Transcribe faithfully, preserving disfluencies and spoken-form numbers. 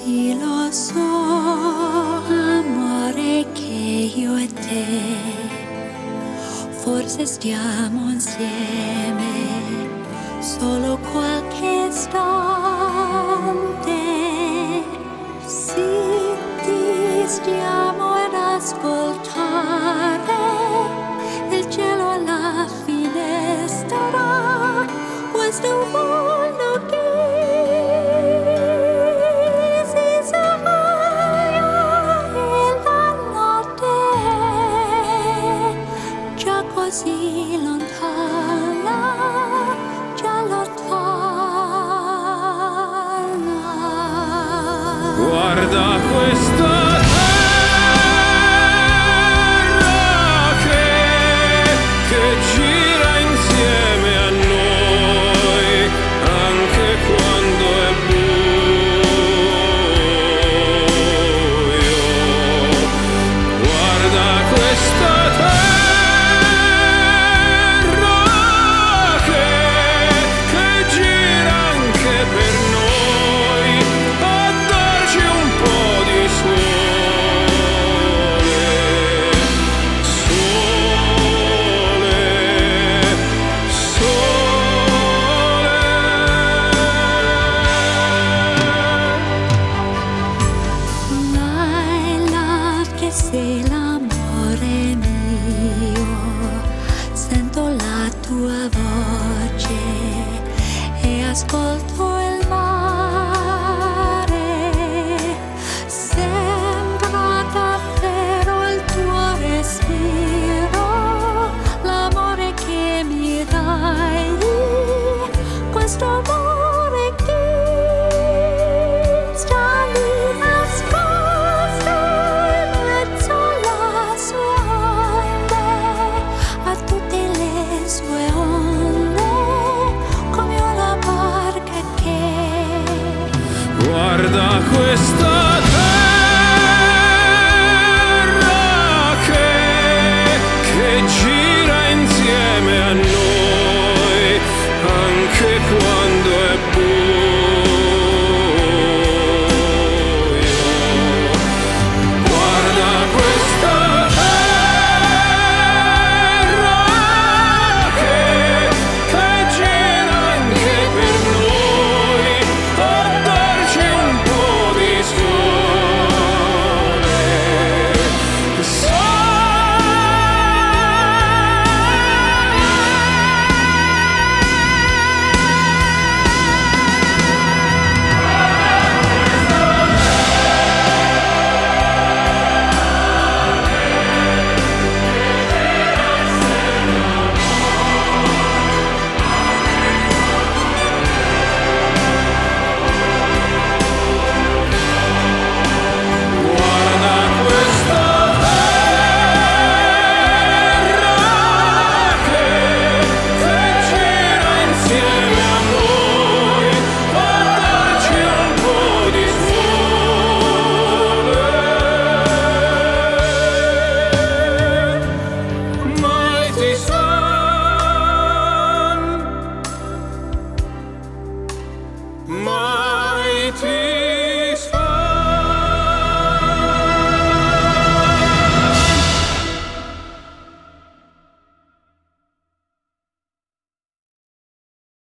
Sì, lo so, amore, che io e te forse stiamo insieme solo qualche istante. Sì, ti stiamo ad ascoltare il cielo alla finestra, questo mondo che così lontana, già lontana. Guarda questa terra che, che gira insieme a noi, anche quando è buio. Guarda questa terra sei l'amore mio, sento la tua voce e ascolto il mare. Sembra davvero il tuo respiro, l'amore che mi dai, questo amore che sta lì nascosto in mezzo alla sua onde, a tutte le sue onde, come una barca che guarda questa terra che, che gira insieme a noi, anche quando è buio. Guarda questa terra che, che gira anche per noi, a darci un po' di sole. Guarda questa terra che, che gira insieme a noi, a darci un po' di sole. Mighty sun, mighty